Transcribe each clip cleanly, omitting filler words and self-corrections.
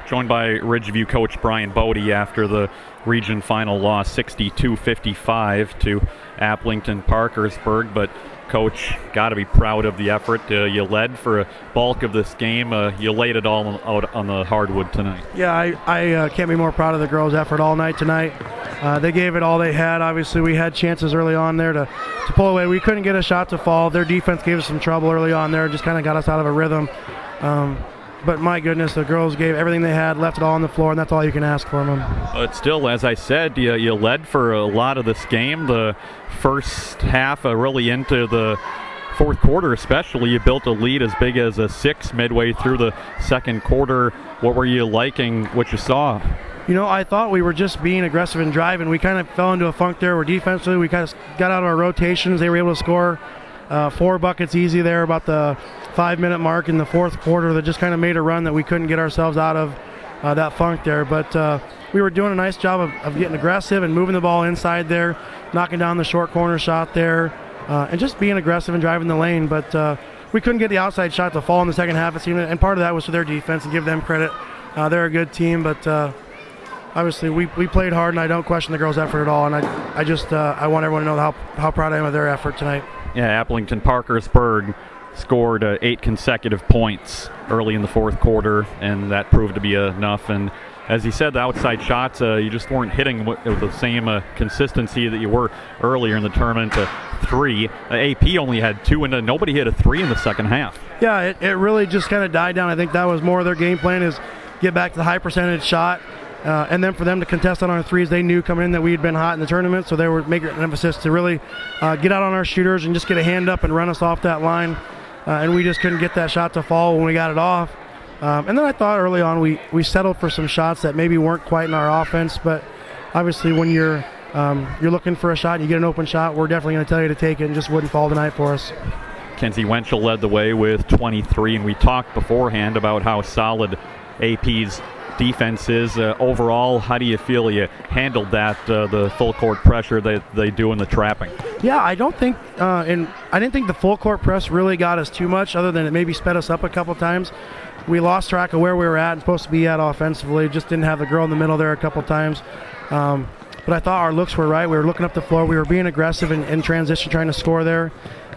Joined by Ridgeview coach Brian Bodie after the region final loss 62-55 to Aplington Parkersburg. But coach, got to be proud of the effort. You led for a bulk of this game. You laid it all out on the hardwood tonight. Yeah, I can't be more proud of the girls' effort all night tonight. They gave it all they had. Obviously, we had chances early on there to pull away. We couldn't get a shot to fall. Their defense gave us some trouble early on there, just kind of got us out of a rhythm. But my goodness, the girls gave everything they had, left it all on the floor, and that's all you can ask from them. But still, as I said, you led for a lot of this game. The first half, really into the fourth quarter especially, you built a lead as big as a 6 midway through the second quarter. What were you liking, what you saw? You know, I thought we were just being aggressive and driving. We kind of fell into a funk there where defensively we kind of got out of our rotations. They were able to score 4 buckets easy there about the 5-minute mark in the fourth quarter that just kind of made a run that we couldn't get ourselves out of that funk there. But we were doing a nice job of getting aggressive and moving the ball inside there, knocking down the short corner shot there, and just being aggressive and driving the lane. But we couldn't get the outside shot to fall in the second half, it seemed, and part of that was for their defense, and give them credit. They're a good team, but obviously we played hard, and I don't question the girls' effort at all. And I want everyone to know how proud I am of their effort tonight. Yeah, Aplington Parkersburg scored 8 consecutive points early in the fourth quarter, and that proved to be enough. And as he said, the outside shots, you just weren't hitting with the same consistency that you were earlier in the tournament. 3. AP only had 2, and nobody hit a 3 in the second half. Yeah, it really just kind of died down. I think that was more of their game plan, is get back to the high percentage shot. And then for them to contest on our threes, they knew coming in that we had been hot in the tournament, so they were making an emphasis to really get out on our shooters and just get a hand up and run us off that line. And we just couldn't get that shot to fall when we got it off. And then I thought early on we settled for some shots that maybe weren't quite in our offense, but obviously when you're looking for a shot and you get an open shot, we're definitely going to tell you to take it, and just wouldn't fall tonight for us. Kenzie Wenchel led the way with 23, and we talked beforehand about how solid AP's defense is. Overall, how do you feel you handled that, the full court pressure they do in the trapping? Yeah, I didn't think the full court press really got us too much, other than it maybe sped us up a couple times. We lost track of where we were at and supposed to be at offensively. Just didn't have the girl in the middle there a couple times. But I thought our looks were right. We were looking up the floor. We were being aggressive in transition, trying to score there.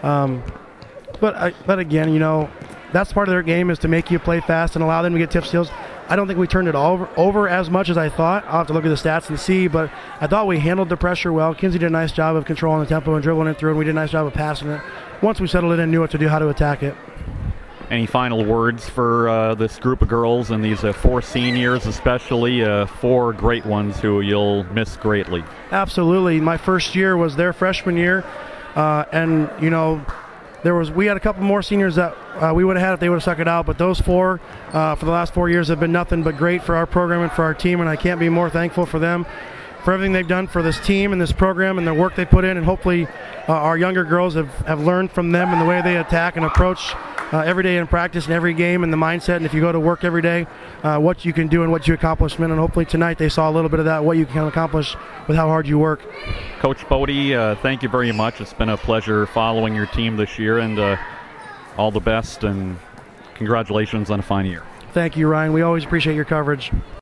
But again, you know, that's part of their game, is to make you play fast and allow them to get tip steals. I don't think we turned it over as much as I thought. I'll have to look at the stats and see, but I thought we handled the pressure well. Kinsey did a nice job of controlling the tempo and dribbling it through, and we did a nice job of passing it. Once we settled it in, knew what to do, how to attack it. Any final words for this group of girls and these 4 seniors, especially 4 great ones who you'll miss greatly? Absolutely. My first year was their freshman year, and you know, we had a couple more seniors that we would have had if they would have stuck it out, but those 4 for the last 4 years have been nothing but great for our program and for our team, and I can't be more thankful for them, for everything they've done for this team and this program and the work they put in. And hopefully our younger girls have learned from them and the way they attack and approach every day in practice and every game, and the mindset, and if you go to work every day, what you can do and what you accomplish. And hopefully tonight they saw a little bit of that, what you can accomplish with how hard you work. Coach Bodie, thank you very much. It's been a pleasure following your team this year, and all the best, and congratulations on a fine year. Thank you, Ryan. We always appreciate your coverage.